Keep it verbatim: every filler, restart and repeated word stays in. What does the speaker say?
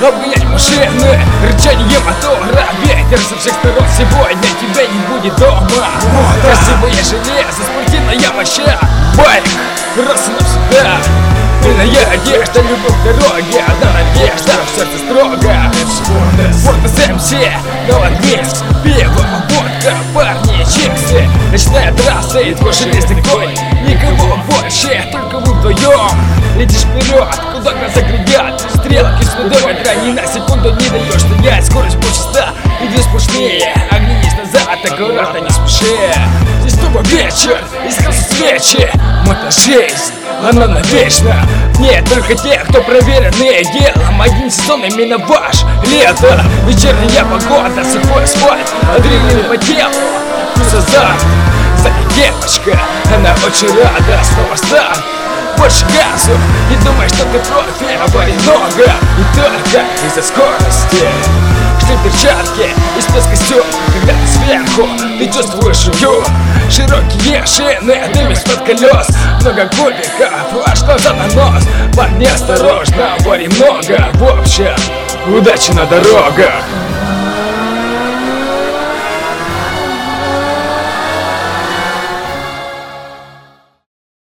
обгонять машины, рычание мотора, ветер со всех сторон. Сегодня тебя не будет дома. Красивое железо, спортивная моща, байк, раз и навсегда. Пыльная одежда, любовь к дороге, одна надежда, в сердце строго. Форт эс эм си, Новодвинск, пиво, водка, парни, чиксы, ночная трасса и твой железный конь. Никого больше, только вы вдвоем. Летишь вперед, куда глаза глядят. Стрелки с спидометра ни на секунду не даешь стоять. Скорость полчаса, иди сплошнее. Оглянись назад, аккуратно, не спеши. Здесь снова вечер, искался свечи. Мотожизнь, она навечно. Нет, только те, кто проверенные делом. Один сезон именно ваш, лето. Вечерняя погода, сухой асфальт, адреналин по телу, плюс азарт. Сзади девочка, она очень рада. Снова старт, больше газу. Не думай, что ты профи, аварий много. И только из-за скорости. Шли перчатки из плоскостью, когда ты сверху, ты чувствуешь уют. Широкие шины, дым из-под колес. Много кубиков, аж глаза на нос. Парни, осторожно, аварий много. В общем, удачи на дорогах.